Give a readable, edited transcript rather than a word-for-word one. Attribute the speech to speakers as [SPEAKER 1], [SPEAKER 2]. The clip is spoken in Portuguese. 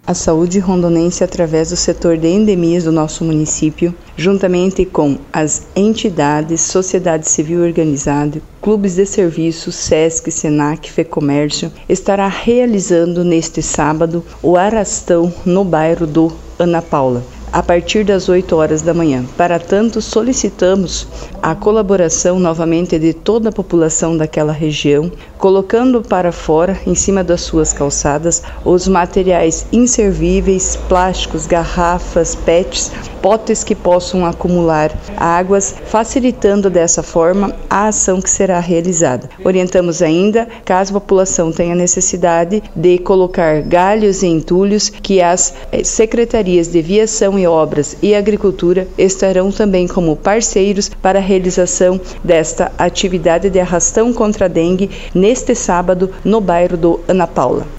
[SPEAKER 1] A saúde rondonense, através do setor de endemias do nosso município, juntamente com as entidades, sociedade civil organizada, clubes de serviço, SESC, SENAC, FEComércio, estará realizando neste sábado o arrastão no bairro do Ana Paula, a partir das 8 horas da manhã. Para tanto, solicitamos a colaboração novamente de toda a população daquela região, colocando para fora, em cima das suas calçadas, os materiais inservíveis, plásticos, garrafas, PETs, potes que possam acumular águas, facilitando dessa forma a ação que será realizada. Orientamos ainda, caso a população tenha necessidade de colocar galhos e entulhos, que as secretarias de Viação e Obras e Agricultura estarão também como parceiros para a realização desta atividade de arrastão contra a dengue neste sábado no bairro do Ana Paula.